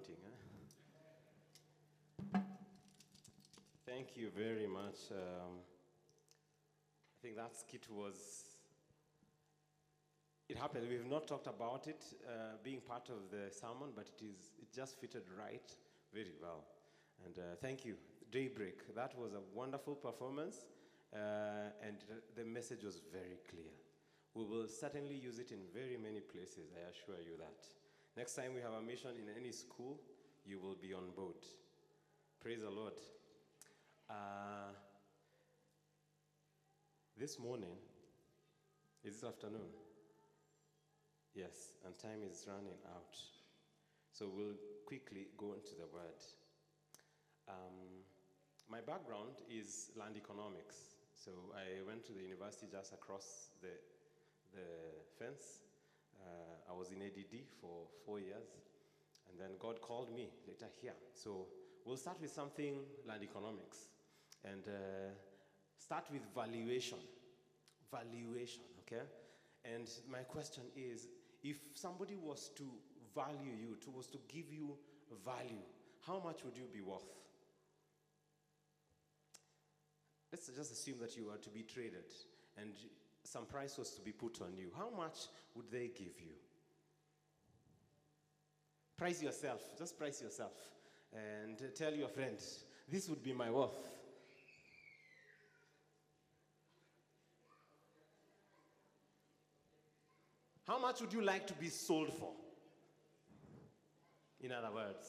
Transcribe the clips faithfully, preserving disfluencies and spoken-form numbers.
anointing. Huh? Thank you very much. Um, I think that skit was, it happened. We've not talked about it uh, being part of the sermon, but it is it just fitted right very well. And uh, thank you. Daybreak, that was a wonderful performance, uh, and the message was very clear. We will certainly use it in very many places, I assure you that. Next time we have a mission in any school, you will be on board. Praise the Lord. Uh, this morning, is this afternoon? Yes, and time is running out. So we'll quickly go into the word. Um, my background is land economics. So I went to the university just across the, the fence. Uh, I was in A D D for four years. And then God called me later here. So we'll start with something land economics. And uh, start with valuation. Valuation, okay? And my question is, if somebody was to value you, to, was to give you value, how much would you be worth? Let's just assume that you are to be traded and some price was to be put on you. How much would they give you? Price yourself. Just price yourself. And tell your friend, this would be my worth. How much would you like to be sold for? In other words.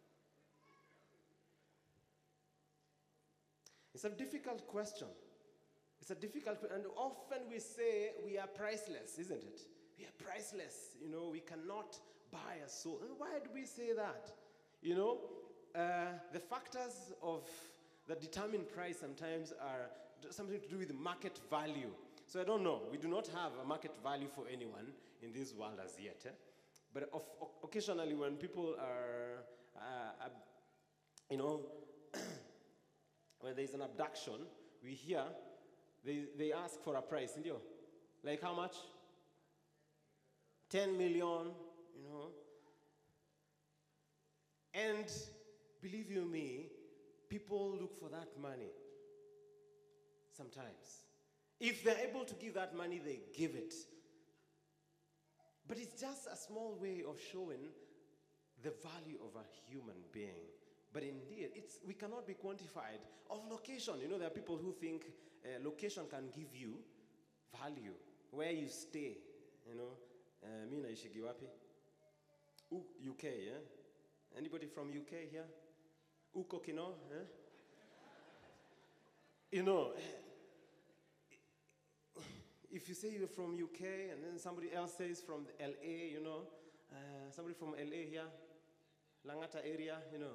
It's a difficult question. It's a difficult question. And often we say we are priceless, isn't it? We are priceless. You know, we cannot buy a soul. And why do we say that? You know, uh, the factors of that determine price sometimes are something to do with market value. So I don't know. We do not have a market value for anyone in this world as yet. Eh? But of, occasionally when people are, uh, uh, you know, when there's an abduction, we hear they, they ask for a price. Like how much? ten million, you know. And believe you me, people look for that money sometimes. If they're able to give that money, they give it. But it's just a small way of showing the value of a human being. But indeed, it's, we cannot be quantified. Of location, you know, there are people who think uh, location can give you value. Where you stay, you know. Uh, mi naishigi wapi? U K, yeah? Anybody from U K here? Uko kino, eh? You know, if you say you're from U K and then somebody else says from L A, you know, uh, somebody from L A here, Langata area, you know.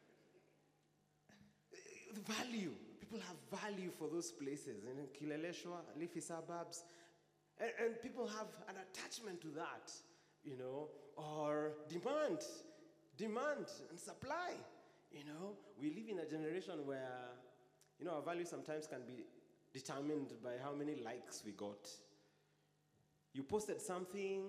The value. People have value for those places. In Kileleshwa, leafy suburbs. And, and people have an attachment to that, you know, or demand. Demand and supply, you know. We live in a generation where, you know, our value sometimes can be determined by how many likes we got. You posted something,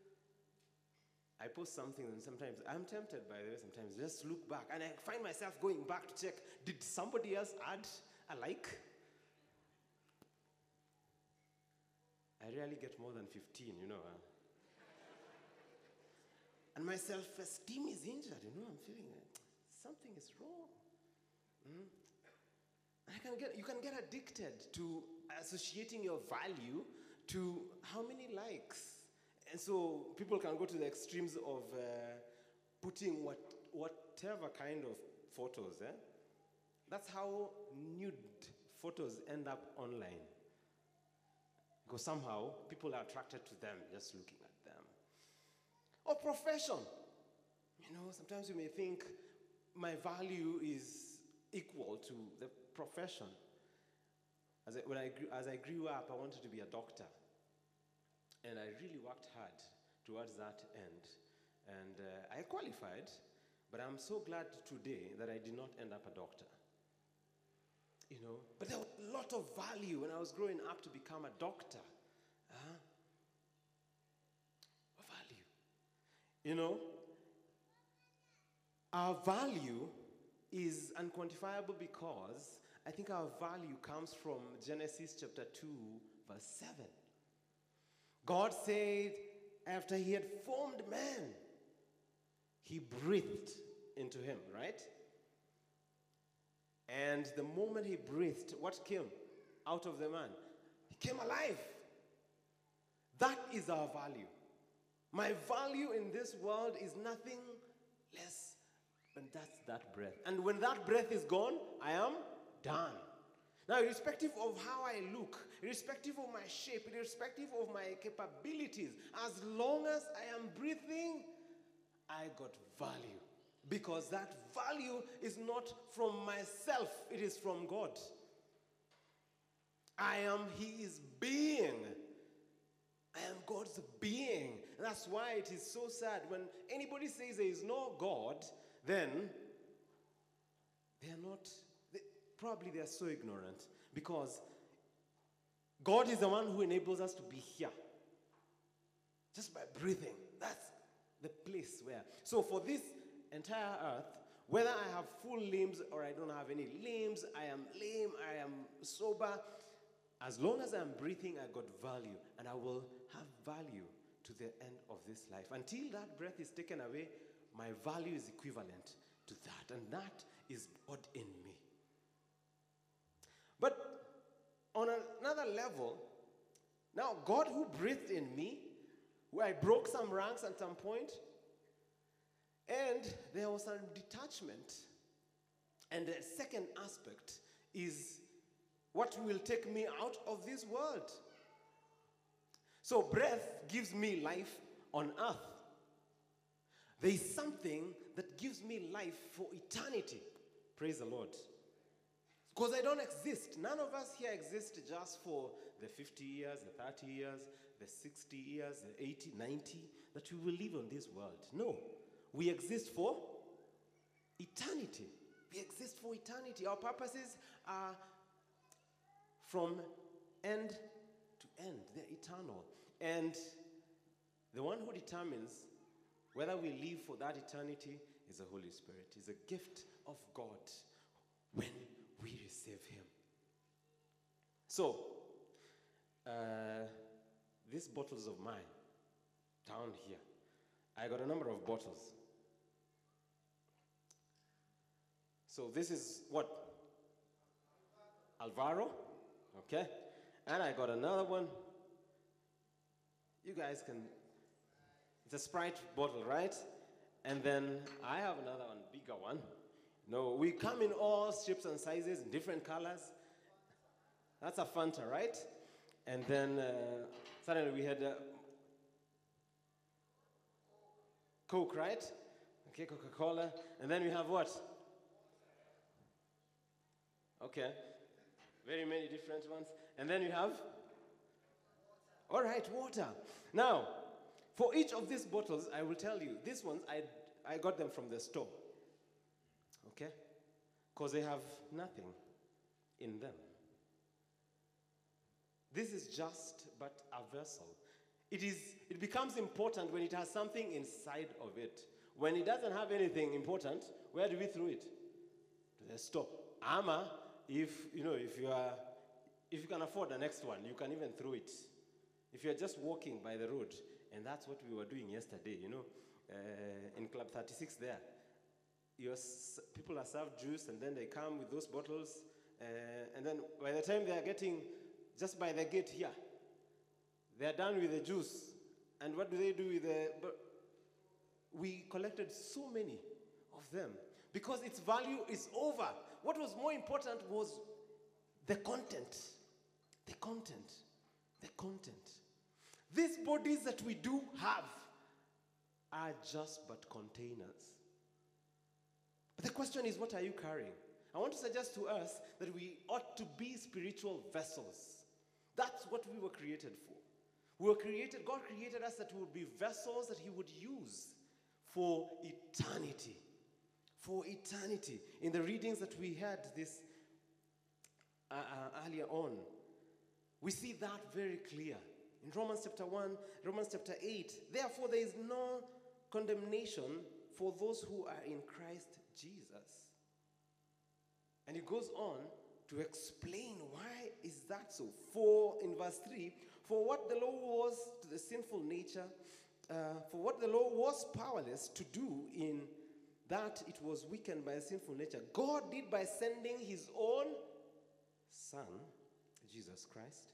I post something, and sometimes I'm tempted, by the way, sometimes just look back, and I find myself going back to check, did somebody else add a like? I rarely get more than fifteen, you know. Huh? And my self-esteem is injured, you know. I'm feeling like something is wrong. Mm? I can get, you can get addicted to associating your value to how many likes. And so people can go to the extremes of uh, putting what, whatever kind of photos. Eh? That's how nude photos end up online. Because somehow people are attracted to them just looking at them. Or profession. You know, sometimes you may think my value is equal to the profession. As I, when I grew, as I grew up, I wanted to be a doctor. And I really worked hard towards that end. And uh, I qualified, but I'm so glad today that I did not end up a doctor. You know, but there was a lot of value when I was growing up to become a doctor. Huh? Value. You know, Our value is unquantifiable because I think our value comes from Genesis chapter two, verse seven. God said, after he had formed man, he breathed into him, right? And the moment he breathed, what came out of the man? He came alive. That is our value. My value in this world is nothing less than that's that breath. And when that breath is gone, I am done. Now, irrespective of how I look, irrespective of my shape, irrespective of my capabilities, as long as I am breathing, I got value. Because that value is not from myself, it is from God. I am His being. I am God's being. That's why it is so sad when anybody says there is no God, then they are not, they, probably they are so ignorant. Because God is the one who enables us to be here. Just by breathing. That's the place where. So for this entire earth, whether I have full limbs or I don't have any limbs, I am lame, I am sober, as long as I'm breathing, I got value. And I will have value to the end of this life. Until that breath is taken away, my value is equivalent to that. And that is God in me. But on another level, now God who breathed in me, where I broke some ranks at some point, and there was some detachment. And the second aspect is what will take me out of this world. So breath gives me life on earth. There is something that gives me life for eternity. Praise the Lord. Because I don't exist. None of us here exist just for the fifty years, the thirty years, the sixty years, the eighty, ninety that we will live on this world. No. We exist for eternity. We exist for eternity. Our purposes are from end to end. They're eternal. And the one who determines whether we live for that eternity is the Holy Spirit. It's a gift of God when we receive Him. So, uh, these bottles of mine down here, I got a number of bottles. So this is what? Alvaro. Okay. And I got another one. You guys can, it's a Sprite bottle, right? And then I have another one, bigger one. No, we come in all shapes and sizes, different colors. That's a Fanta, right? And then uh, suddenly we had uh, Coke, right? Okay, Coca-Cola. And then we have what? Okay. Very many different ones. And then you have? All right, water. Now, for each of these bottles, I will tell you, these ones, I, I got them from the store. Okay? Because they have nothing in them. This is just but a vessel. It is, it becomes important when it has something inside of it. When it doesn't have anything important, where do we throw it? To the store. Ama, if you know, if you are, if you can afford the next one, you can even throw it. If you're just walking by the road, and that's what we were doing yesterday, you know, uh, in Club thirty-six there. You're, people are served juice, and then they come with those bottles, uh, and then by the time they are getting just by the gate here, they are done with the juice. And what do they do with the... But we collected so many of them because its value is over. What was more important was the content. The content. The content. These bodies that we do have are just but containers. But the question is, what are you carrying? I want to suggest to us that we ought to be spiritual vessels. That's what we were created for. We were created, God created us that we would be vessels that He would use for eternity. For eternity. In the readings that we had this uh, uh, earlier on, we see that very clear. In Romans chapter one, Romans chapter eight, therefore there is no condemnation for those who are in Christ Jesus. And he goes on to explain why is that so. For, in verse three, for what the law was to the sinful nature, uh, for what the law was powerless to do in that it was weakened by a sinful nature, God did by sending his own Son, Jesus Christ,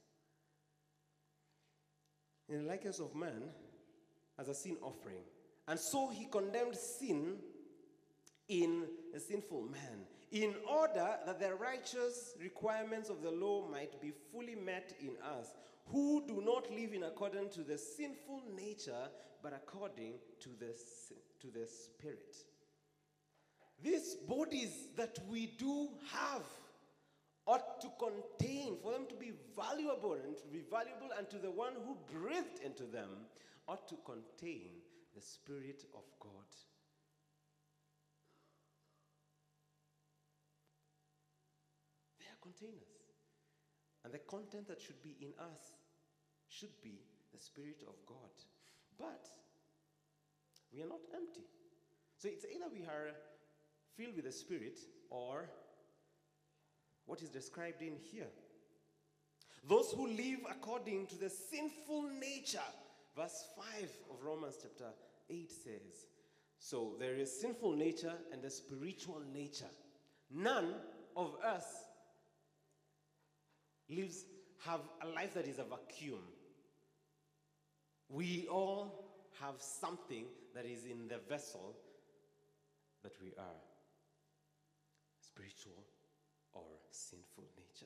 in the likeness of man, as a sin offering. And so he condemned sin in a sinful man, in order that the righteous requirements of the law might be fully met in us, who do not live in accordance to the sinful nature, but according to the, to the Spirit. These bodies that we do have ought to contain, for them to be valuable and to be valuable unto the one who breathed into them, ought to contain the Spirit of God. They are containers. And the content that should be in us should be the Spirit of God. But we are not empty. So it's either we are filled with the Spirit or what is described in here. Those who live according to the sinful nature. Verse five of Romans chapter eight says, so there is sinful nature and a spiritual nature. None of us lives, have a life that is a vacuum. We all have something that is in the vessel that we are. Spiritual or sinful nature.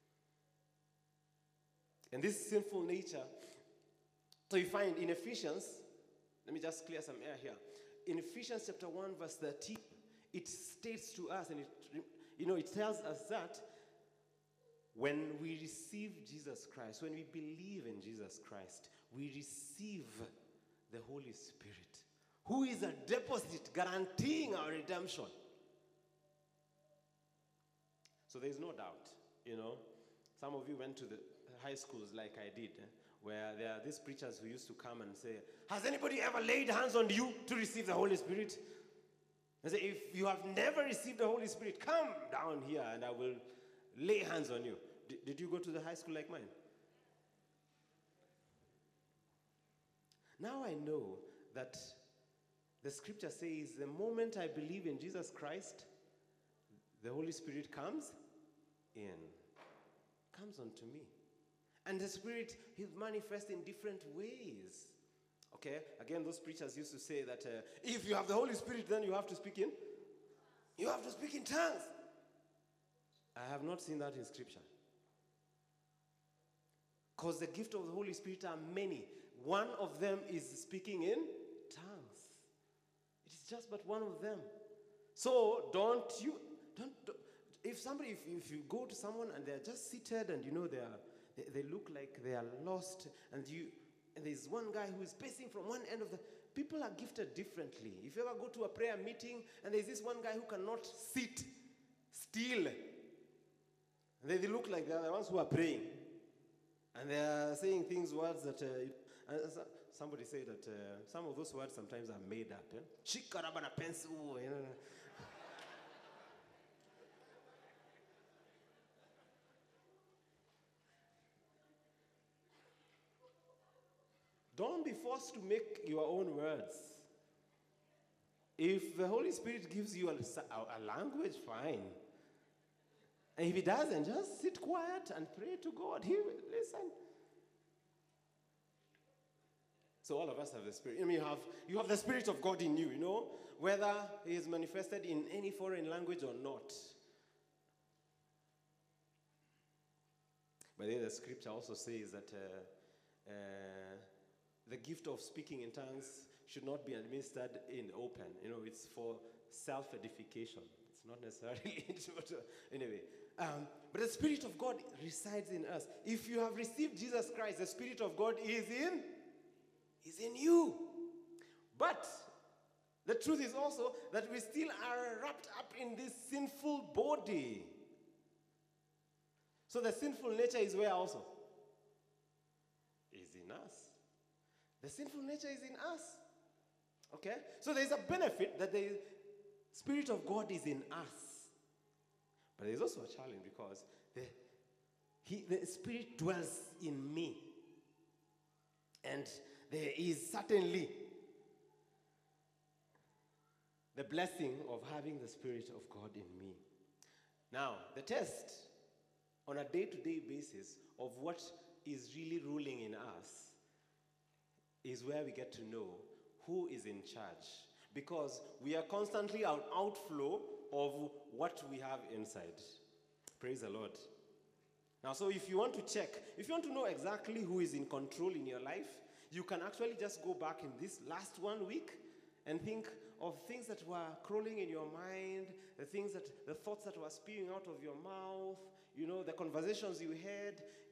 And this sinful nature, so you find in Ephesians, let me just clear some air here. In Ephesians chapter one, verse thirteen, it states to us, and it, you know, it tells us that when we receive Jesus Christ, when we believe in Jesus Christ, we receive the Holy Spirit, who is a deposit guaranteeing our redemption. So there's no doubt, you know. Some of you went to the high schools like I did, eh, where there are these preachers who used to come and say, has anybody ever laid hands on you to receive the Holy Spirit? I say, if you have never received the Holy Spirit, come down here and I will lay hands on you. D- did you go to the high school like mine? Now I know that the scripture says the moment I believe in Jesus Christ, the Holy Spirit comes in, comes unto me. And the Spirit, He'll manifest in different ways. Okay? Again, those preachers used to say that uh, if you have the Holy Spirit, then you have to speak in? You have to speak in tongues. I have not seen that in Scripture. Because the gift of the Holy Spirit are many. One of them is speaking in tongues. It is just but one of them. So don't you, don't, don't if somebody, if, if you go to someone and they're just seated and you know they are, they, they look like they are lost, and you, and there's one guy who is pacing from one end of the, people are gifted differently. If you ever go to a prayer meeting and there's this one guy who cannot sit still, and they, they look like they're the ones who are praying. And they are saying things, words that, uh, uh, somebody said that uh, some of those words sometimes are made up. Chikarabana pencil, you know. Don't be forced to make your own words. If the Holy Spirit gives you a, a, a language, fine. And if He doesn't, just sit quiet and pray to God. He will listen. So all of us have the Spirit. I mean, you have, you have the Spirit of God in you, you know, whether He is manifested in any foreign language or not. But then the scripture also says that uh, uh, the gift of speaking in tongues should not be administered in open. You know, it's for self-edification. It's not necessarily, anyway. Um, but the Spirit of God resides in us. If you have received Jesus Christ, the Spirit of God is in, is in you. But the truth is also that we still are wrapped up in this sinful body. So the sinful nature is where also? Is in us. The sinful nature is in us. Okay? So there's a benefit that the Spirit of God is in us. But there's also a challenge because the, he, the Spirit dwells in me. And there is certainly the blessing of having the Spirit of God in me. Now, the test on a day-to-day basis of what is really ruling in us is where we get to know who is in charge. Because we are constantly an outflow of what we have inside. Praise the Lord. Now, so if you want to check, if you want to know exactly who is in control in your life, you can actually just go back in this last one week and think of things that were crawling in your mind, the things that, the thoughts that were spewing out of your mouth, you know, the conversations you had.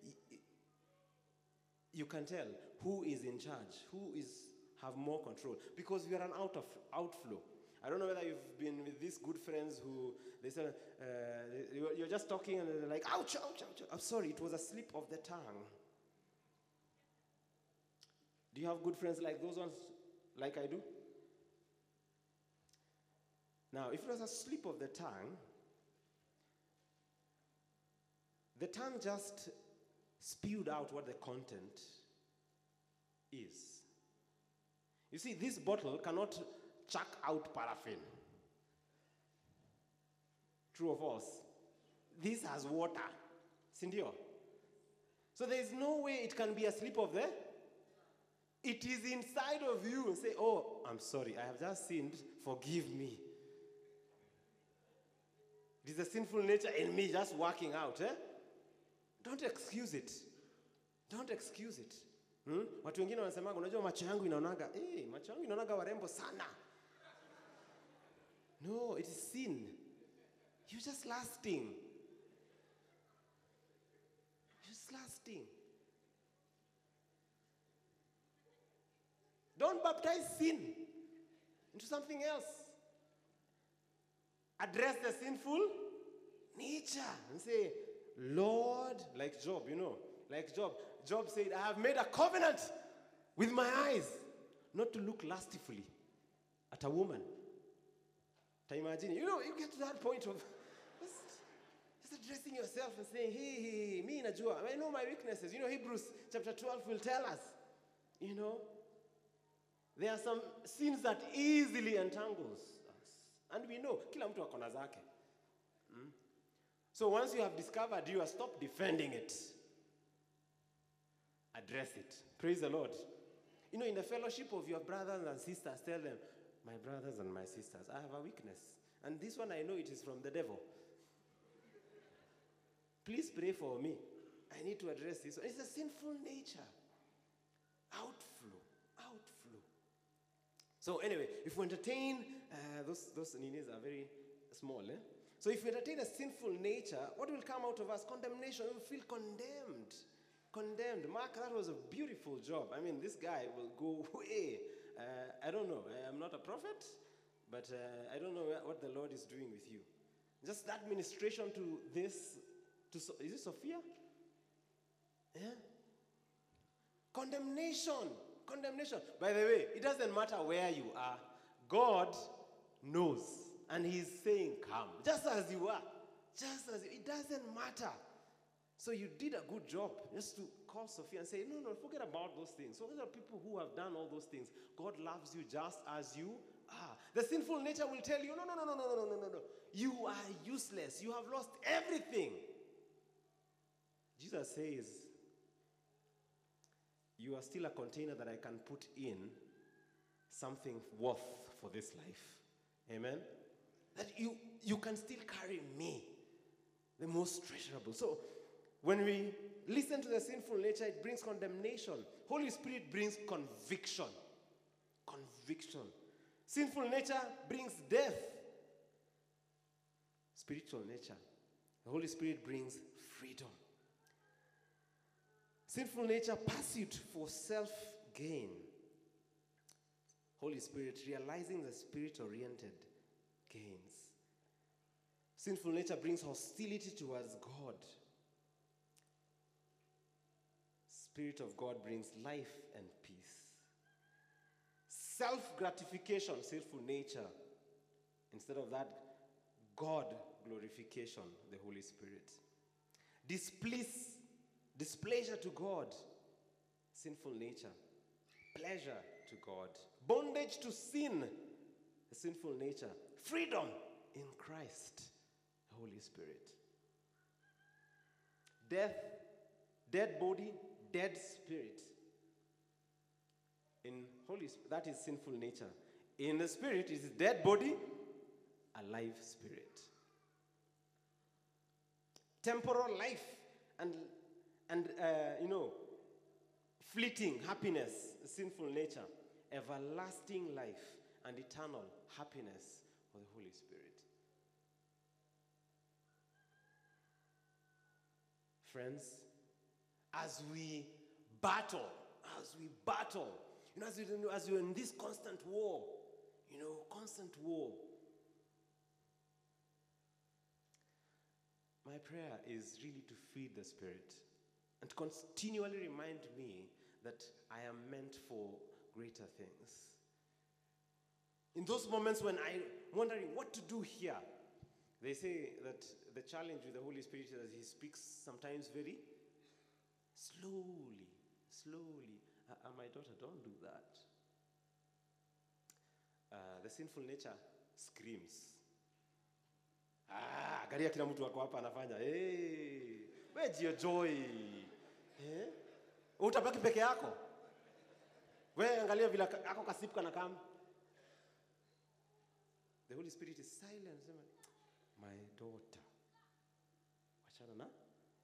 You can tell who is in charge, who is have more control, because we are an out of outflow. I don't know whether you've been with these good friends who they say uh, you're, you're just talking and they're like, ouch, ouch, ouch. I'm sorry, it was a slip of the tongue. Do you have good friends like those ones, like I do? Now, if it was a slip of the tongue, the tongue just spewed out what the content is. You see, this bottle cannot chuck out paraffin. True or false? This has water. Sindio? So there is no way it can be a slip of the. It is inside of you and say, oh, I'm sorry, I have just sinned, forgive me. It is the sinful nature in me just working out. Eh? Don't excuse it. Don't excuse it. Hmm? Watu wengine wanasemaga, unajua macho yangu inaonaga, eh, macho yangu inaonaga warembo sana. No, it is sin. You're just lasting. You're just lasting. Don't baptize sin into something else. Address the sinful nature and say, Lord, like Job, you know, like Job. Job said, I have made a covenant with my eyes not to look lustfully at a woman. Can you imagine? You know, you get to that point of just, just addressing yourself and saying, hey, hey, me najua. I know my weaknesses. You know, Hebrews chapter twelve will tell us, you know, there are some sins that easily entangles us. And we know, kila mtu akona zake. Hmm? So once you have discovered, you have stopped defending it. Address it. Praise the Lord. You know, in the fellowship of your brothers and sisters, tell them, my brothers and my sisters, I have a weakness. And this one I know it is from the devil. Please pray for me. I need to address this one. It's a sinful nature. Outflow. Outflow. So anyway, if we entertain, uh, those, those ninis are very small. Eh? So if we entertain a sinful nature, what will come out of us? Condemnation. We will feel condemned. Condemned. Mark, that was a beautiful job. I mean, this guy will go way. Uh, I don't know. I'm not a prophet, but uh, I don't know what the Lord is doing with you. Just that ministration to this, to so, is it Sophia? Yeah. Condemnation. Condemnation. By the way, it doesn't matter where you are. God knows, and He's saying, "Come, just as you are, just as you, it doesn't matter." So you did a good job just to call Sophia and say, no, no, forget about those things. So those are people who have done all those things. God loves you just as you are. The sinful nature will tell you, no, no, no, no, no, no, no, no, no. You are useless. You have lost everything. Jesus says, you are still a container that I can put in something worth for this life. Amen? That you, you can still carry me, the most treasurable. So, when we listen to the sinful nature, it brings condemnation. Holy Spirit brings conviction. Conviction. Sinful nature brings death. Spiritual nature. The Holy Spirit brings freedom. Sinful nature, pursuit for self-gain. Holy Spirit, realizing the spirit-oriented gains. Sinful nature brings hostility towards God. Spirit of God brings life and peace. Self-gratification, sinful nature. Instead of that, God glorification, the Holy Spirit. Displease, displeasure to God, sinful nature. Pleasure to God. Bondage to sin, the sinful nature. Freedom in Christ, the Holy Spirit. Death, dead body, dead spirit. In Holy Spirit, that is sinful nature. In the Spirit, it is dead body, alive spirit. Temporal life and, and uh, you know, fleeting happiness, sinful nature. Everlasting life and eternal happiness of the Holy Spirit. Friends, as we battle, as we battle, you know, as, we, as we're in this constant war, you know, constant war, my prayer is really to feed the Spirit and to continually remind me that I am meant for greater things. In those moments when I'm wondering what to do here, they say that the challenge with the Holy Spirit is that he speaks sometimes very slowly, slowly. Uh, uh, my daughter, don't do that. Uh, the sinful nature screams. Ah, garia kila mtu wako hapa anafanya. Hey, where's your joy? Eh? Utabaki peke yako. Wewe angalia vile ako kasipu kana kama. The Holy Spirit is silent. My daughter. Wachana na?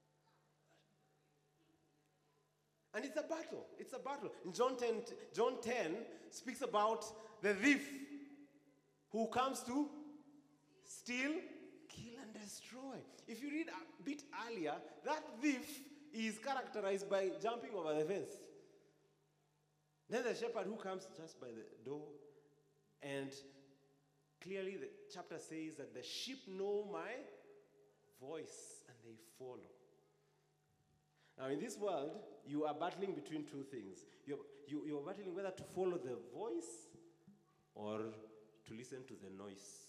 And it's a battle. It's a battle. In John ten, John ten speaks about the thief who comes to steal, kill, and destroy. If you read a bit earlier, that thief is characterized by jumping over the fence. Then the shepherd who comes just by the door, and clearly the chapter says that the sheep know my voice and they follow. Now in this world, you are battling between two things. You're, you, you're battling whether to follow the voice or to listen to the noise.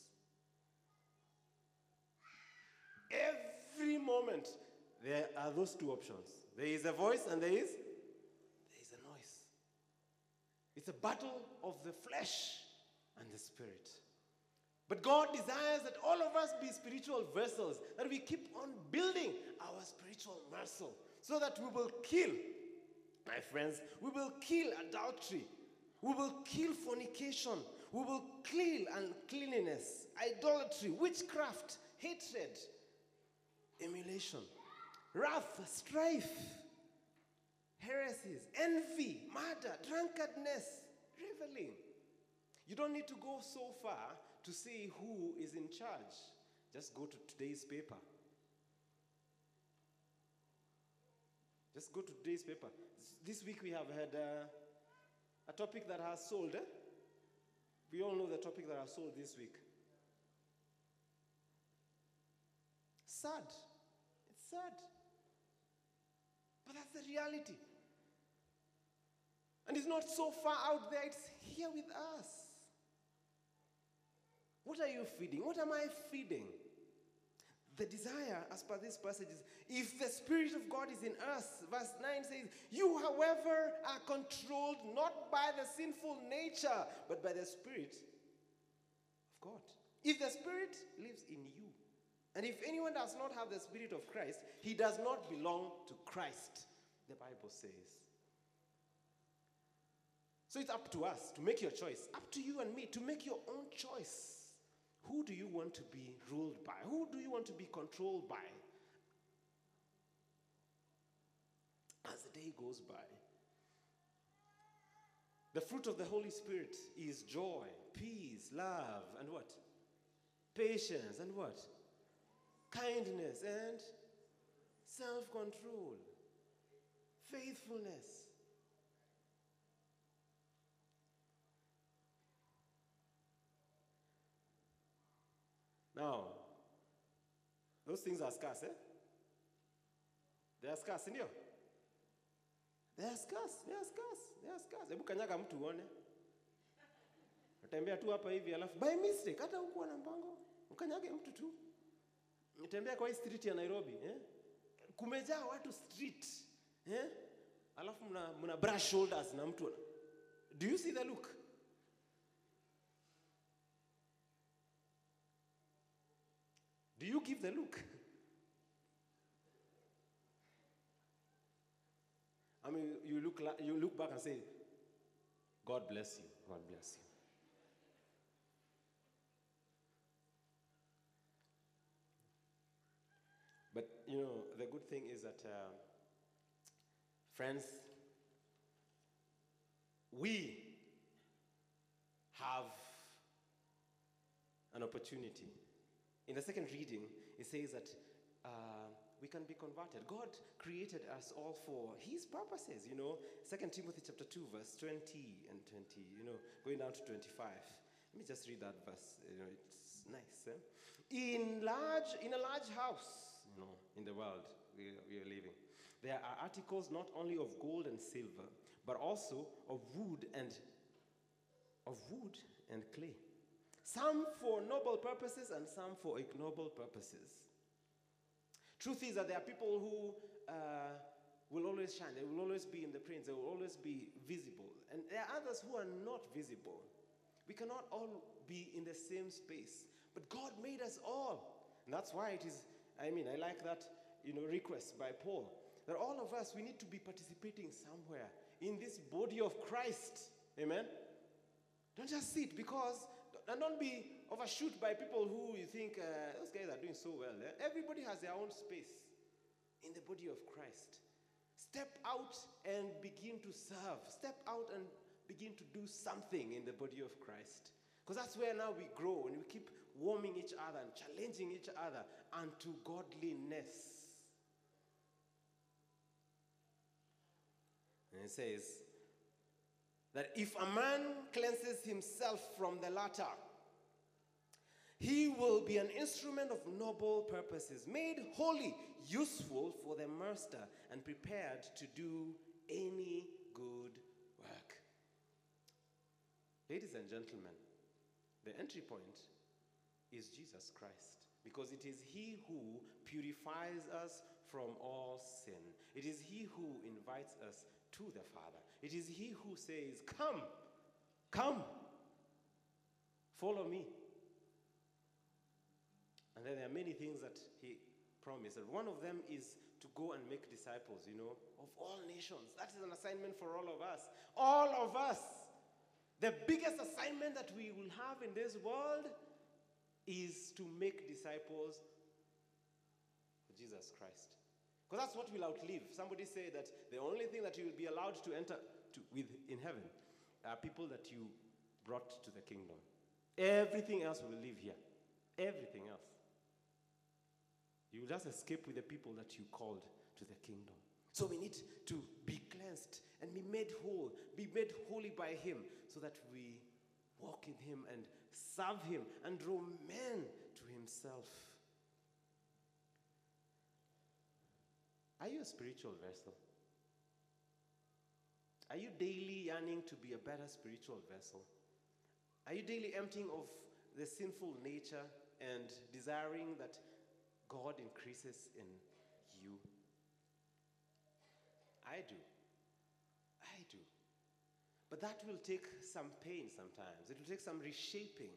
Every moment, there are those two options. There is a voice and there is, there is a noise. It's a battle of the flesh and the spirit. But God desires that all of us be spiritual vessels, that we keep on building our spiritual muscle, so that we will kill, my friends, we will kill adultery, we will kill fornication, we will kill uncleanness, idolatry, witchcraft, hatred, emulation, wrath, strife, heresies, envy, murder, drunkenness, reveling. You don't need to go so far to see who is in charge. Just go to today's paper. Just go to today's paper. This week we have had uh, a topic that has sold. Eh? We all know the topic that has sold this week. Sad. It's sad. But that's the reality. And it's not so far out there, it's here with us. What are you feeding? What am I feeding? The desire, as per this passage, is if the Spirit of God is in us, verse nine says, you, however, are controlled not by the sinful nature, but by the Spirit of God. If the Spirit lives in you, and if anyone does not have the Spirit of Christ, he does not belong to Christ, the Bible says. So it's up to us to make your choice. Up to you and me to make your own choice. Who do you want to be ruled by? Who do you want to be controlled by? As the day goes by. The fruit of the Holy Spirit is joy, peace, love, and what? Patience, and what? Kindness, and self-control, faithfulness. Now, those things are scarce, eh? They are scarce, ndio? They are scarce, they are scarce, they are scarce. Hebu kanyaga mtu uone. Tembea tu hapa hivi alafu by mistake hata hukuwa na mpango, ukanyage mtu tu. Tembea kwa hii street ya Nairobi, eh? Kumejaa watu street, eh? Alafu mna mna brush shoulders na mtu. Do you see the look? Do you give the look? I mean, you look like, you look back and say, God bless you. God bless you. But you know, the good thing is that, uh, friends, we have an opportunity. In the second reading, it says that uh, we can be converted. God created us all for His purposes, you know. Second Timothy chapter two, verse twenty and twenty, you know, going down to twenty-five. Let me just read that verse. You know, it's nice. Eh? In large, in a large house, you know, in the world we, we are living, there are articles not only of gold and silver, but also of wood and of wood and clay. Some for noble purposes and some for ignoble purposes. Truth is that there are people who uh, will always shine. They will always be in the prints. They will always be visible. And there are others who are not visible. We cannot all be in the same space. But God made us all. And that's why it is, I mean, I like that, you know, request by Paul. That all of us, we need to be participating somewhere in this body of Christ. Amen? Don't just sit because, and don't be overshoot by people who you think, uh, those guys are doing so well. Eh? Everybody has their own space in the body of Christ. Step out and begin to serve. Step out and begin to do something in the body of Christ. Because that's where now we grow and we keep warming each other and challenging each other unto godliness. And it says that if a man cleanses himself from the latter, he will be an instrument of noble purposes, made holy, useful for the master, and prepared to do any good work. Ladies and gentlemen, the entry point is Jesus Christ, because it is He who purifies us from all sin. It is He who invites us to the Father. It is He who says, come, come, follow me. And then there are many things that He promised. And one of them is to go and make disciples, you know, of all nations. That is an assignment for all of us. All of us. The biggest assignment that we will have in this world is to make disciples of Jesus Christ. Because that's what will outlive. Somebody said that the only thing that you will be allowed to enter to, with in heaven are people that you brought to the kingdom. Everything else will live here. Everything else. You will just escape with the people that you called to the kingdom. So we need to be cleansed and be made whole, be made holy by Him, so that we walk in Him and serve Him and draw men to Himself. Are you a spiritual vessel? Are you daily yearning to be a better spiritual vessel? Are you daily emptying of the sinful nature and desiring that God increases in you? I do. I do. But that will take some pain sometimes. It will take some reshaping.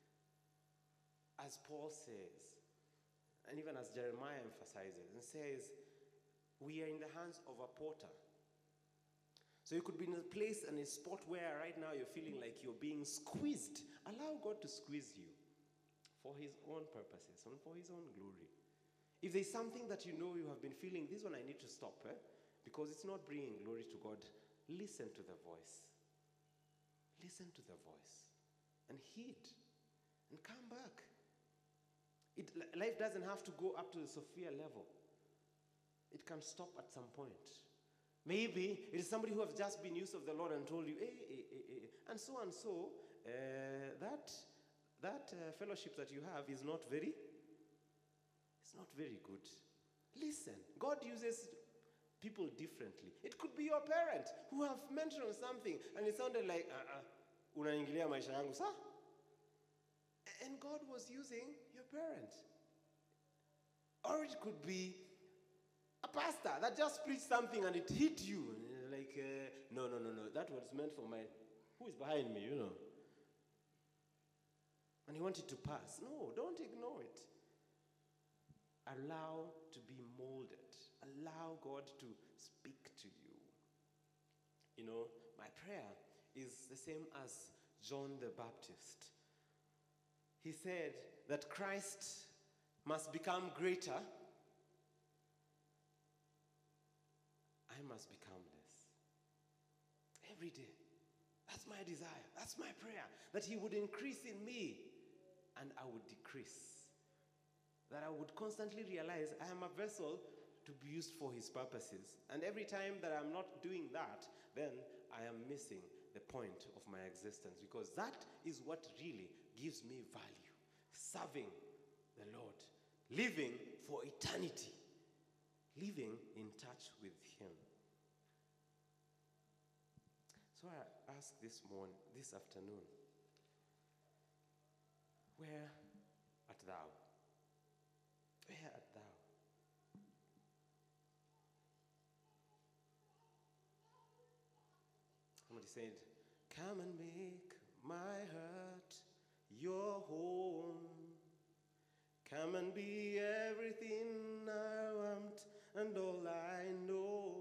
As Paul says, and even as Jeremiah emphasizes, and says, we are in the hands of a potter. So you could be in a place and a spot where right now you're feeling like you're being squeezed. Allow God to squeeze you for His own purposes and for His own glory. If there's something that you know you have been feeling, this one I need to stop, eh? Because it's not bringing glory to God, listen to the voice. Listen to the voice and heed and come back. It, life doesn't have to go up to the Sophia level. It can stop at some point. Maybe it is somebody who has just been used of the Lord and told you, hey, hey, hey, hey, and so and so, uh, that, that uh, fellowship that you have is not very, it's not very good. Listen, God uses people differently. It could be your parent who have mentioned something and it sounded like, uh-uh, unaingilia maisha yangu sa? And God was using your parent. Or it could be a pastor that just preached something and it hit you. And you're like, uh, no, no, no, no. That was meant for my, who is behind me, you know. And he wanted to pass. No, don't ignore it. Allow to be molded. Allow God to speak to you. You know, my prayer is the same as John the Baptist. He said that Christ must become greater. I must become less. Every day. That's my desire. That's my prayer. That he would increase in me and I would decrease. That I would constantly realize I am a vessel to be used for his purposes. And every time that I'm not doing that, then I am missing the point of my existence. Because that is what really gives me value. Serving the Lord. Living for eternity. Living in touch with him. So I ask this morning, this afternoon, where art thou? Where art thou? Somebody said, come and make my heart your home. Come and be everything I want and all I know.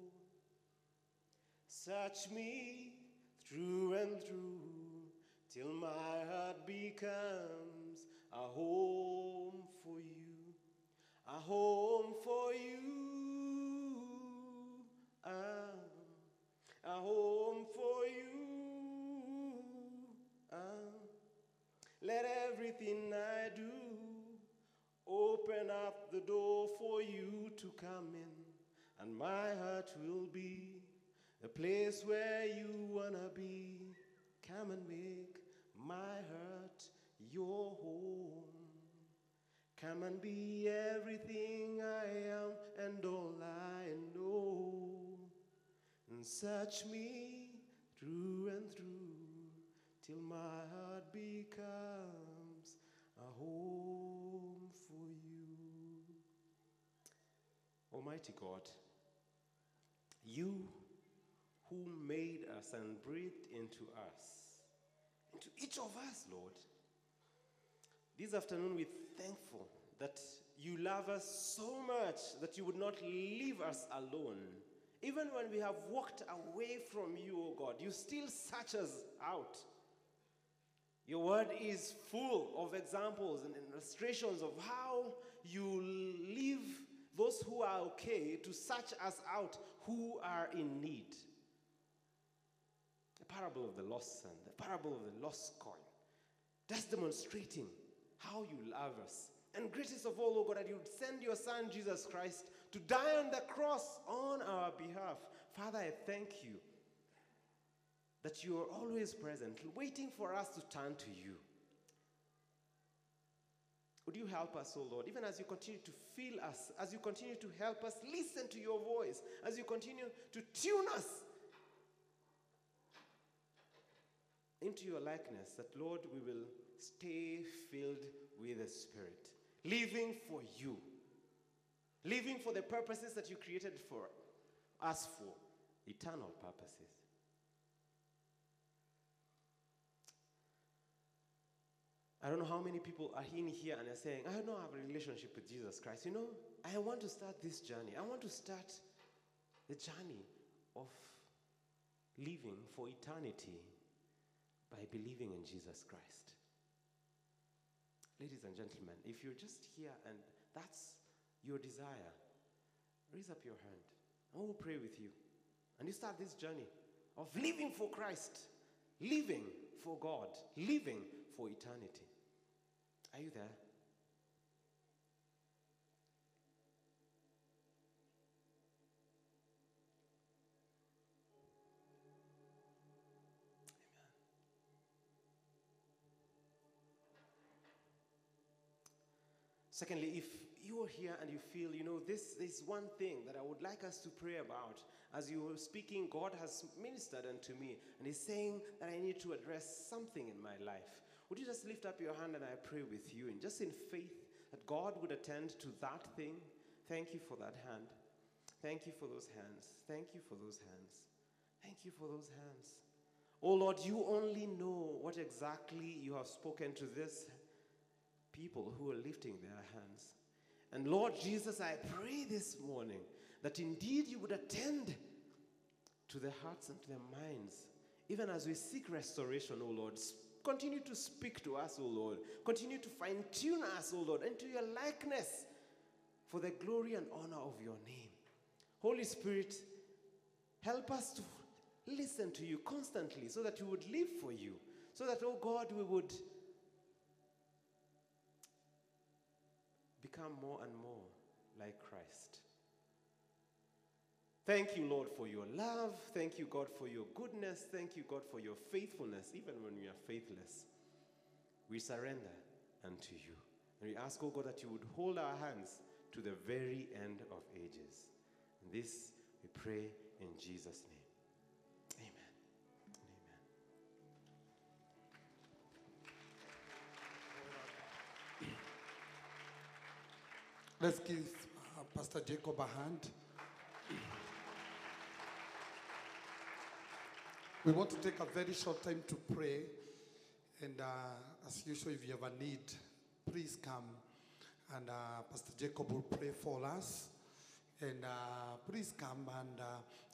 Search me through and through till my heart becomes a home for you, a home for you, ah, a home for you. Ah. Let everything I do open up the door for you to come in, and my heart will be the place where you wanna be. Come and make my heart your home. Come and be everything I am and all I know. And search me through and through till my heart becomes a home for you. Almighty God, you who made us and breathed into us, into each of us, Lord. This afternoon we're thankful that you love us so much that you would not leave us alone. Even when we have walked away from you, O God, you still search us out. Your word is full of examples and illustrations of how you leave those who are okay to search us out who are in need. The parable of the lost son, the parable of the lost coin, just demonstrating how you love us. And greatest of all, O God, that you would send your son, Jesus Christ, to die on the cross on our behalf. Father, I thank you that you are always present, waiting for us to turn to you. Would you help us, O Lord, even as you continue to fill us, as you continue to help us listen to your voice, as you continue to tune us into your likeness, that, Lord, we will stay filled with the Spirit, living for you, living for the purposes that you created for us for, eternal purposes. I don't know how many people are in here and are saying, I don't have a relationship with Jesus Christ. You know, I want to start this journey. I want to start the journey of living for eternity by believing in Jesus Christ. Ladies and gentlemen, if you're just here and that's your desire, raise up your hand and we'll pray with you. And you start this journey of living for Christ, living for God, living for eternity. Are you there? Secondly, if you are here and you feel, you know, this is one thing that I would like us to pray about. As you were speaking, God has ministered unto me, and He's saying that I need to address something in my life. Would you just lift up your hand and I pray with you, and just in faith that God would attend to that thing? Thank you for that hand. Thank you for those hands. Thank you for those hands. Thank you for those hands. Oh Lord, you only know what exactly you have spoken to this people who are lifting their hands. And Lord Jesus, I pray this morning that indeed you would attend to their hearts and to their minds, even as we seek restoration, O Lord. Continue to speak to us, O Lord. Continue to fine-tune us, O Lord, into your likeness for the glory and honor of your name. Holy Spirit, help us to listen to you constantly so that we would live for you, so that, oh God, we would become more and more like Christ. Thank you, Lord, for your love. Thank you, God, for your goodness. Thank you, God, for your faithfulness, even when we are faithless. We surrender unto you. And we ask, oh God, that you would hold our hands to the very end of ages. And this we pray in Jesus' name. Amen. Amen. Let's give uh, Pastor Jacob a hand. We want to take a very short time to pray. And uh, as usual, if you have a need, please come. And uh, Pastor Jacob will pray for us. And uh, please come and uh,